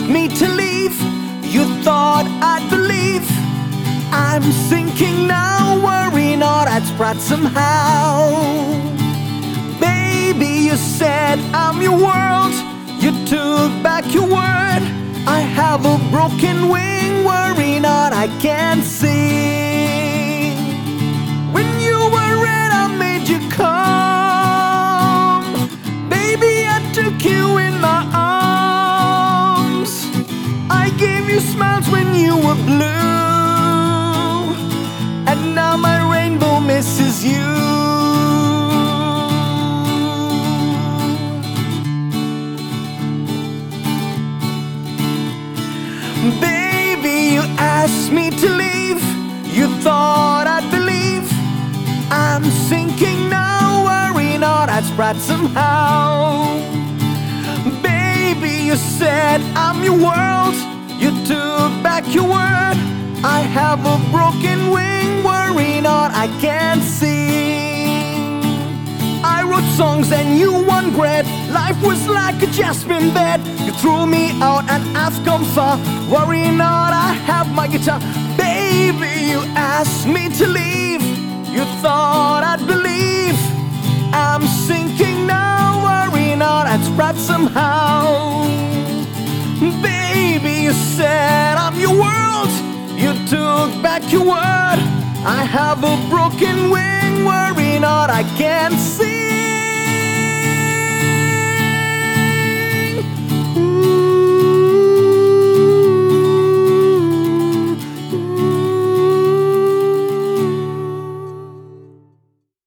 me to leave. You thought I'd believe. I'm sinking now, worry not, I'd spread somehow. Baby, you said I'm your world. You took back your word. I have a broken wing, worry not, I can't sing. When you were red, I made you come. Baby, I took you in my arms. I gave you smiles when you were blue, and now my rainbow misses you. Baby, you asked me to leave. You thought I'd believe. I'm sinking now, worry not, I'd spread somehow. Baby, you said I'm your world. You took back your word. I have a broken wing, worry not, I can't sing. I wrote songs and you won bread. Life was like a jasmine bed. You threw me out and I've come far. Worry not, I have my guitar. Baby, you asked me to leave. You thought I'd believe. I'm sinking now, worry not, I'd spread somehow. Baby, you said I'm your world. You took back your word. I have a broken wing, worry